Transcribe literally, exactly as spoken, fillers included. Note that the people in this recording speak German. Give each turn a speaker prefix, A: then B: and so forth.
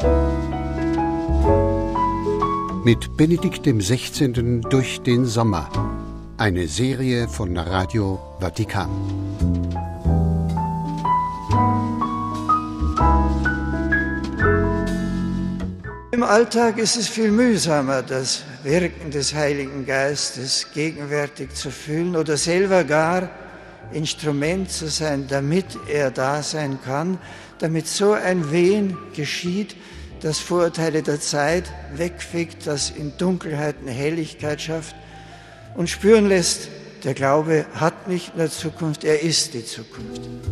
A: Mit Benedikt dem Sechzehnten durch den Sommer. Eine Serie von Radio Vatikan.
B: Im Alltag ist es viel mühsamer, das Wirken des Heiligen Geistes gegenwärtig zu fühlen oder selber gar Instrument zu sein, damit er da sein kann, damit so ein Wehen geschieht, das Vorurteile der Zeit wegfegt, das in Dunkelheiten Helligkeit schafft und spüren lässt, der Glaube hat nicht nur Zukunft, er ist die Zukunft.